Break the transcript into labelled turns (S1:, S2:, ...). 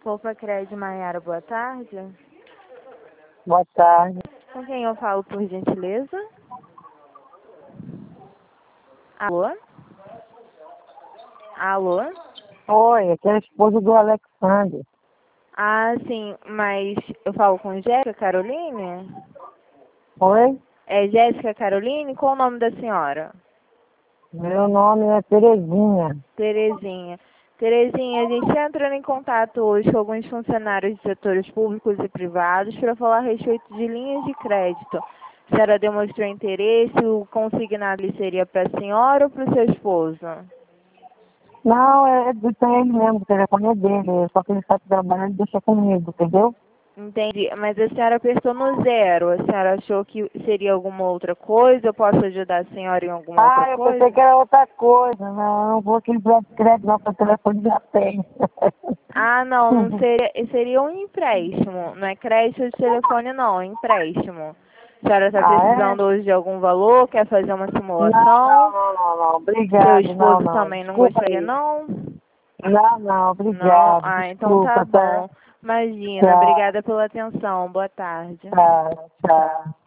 S1: Poupa Crédito Maiara, boa tarde.
S2: Boa tarde.
S1: Com quem eu falo, por gentileza? Alô? Alô?
S2: Oi, aqui é a esposa do Alexandre.
S1: Ah, sim, mas eu falo com Jéssica Caroline?
S2: Oi?
S1: É Jéssica Caroline? Qual o nome da senhora?
S2: Meu nome é Terezinha.
S1: Terezinha. Terezinha, a gente está entrando em contato hoje com alguns funcionários de setores públicos e privados para falar a respeito de linhas de crédito. A senhora demonstrou interesse, o consignado ali seria para a senhora ou para o seu esposo?
S2: Não, é do ele mesmo, o telefone é dele, só que ele está trabalhando e deixa comigo, entendeu?
S1: Entendi, mas a senhora apertou no 0. A senhora achou que seria alguma outra coisa? Eu posso ajudar a senhora em alguma outra
S2: Eu
S1: coisa?
S2: pensei que era outra coisa. Não, eu não vou aquele crédito não, porque o telefone já tem.
S1: Ah, não, não seria, seria um empréstimo, não é crédito de telefone não, é empréstimo. A senhora está
S2: É?
S1: precisando hoje de algum valor, quer fazer uma
S2: Não, não,
S1: simulação?
S2: não, não, não.
S1: Seu
S2: Obrigado, não,
S1: esposo
S2: não.
S1: também não
S2: Desculpa
S1: gostaria
S2: aí.
S1: não?
S2: Não, não,
S1: Não?
S2: obrigado.
S1: Ah, então tá
S2: Desculpa, tá?
S1: bom. Imagina,
S2: Tchau,
S1: obrigada pela atenção, boa tarde.
S2: tchau, tchau.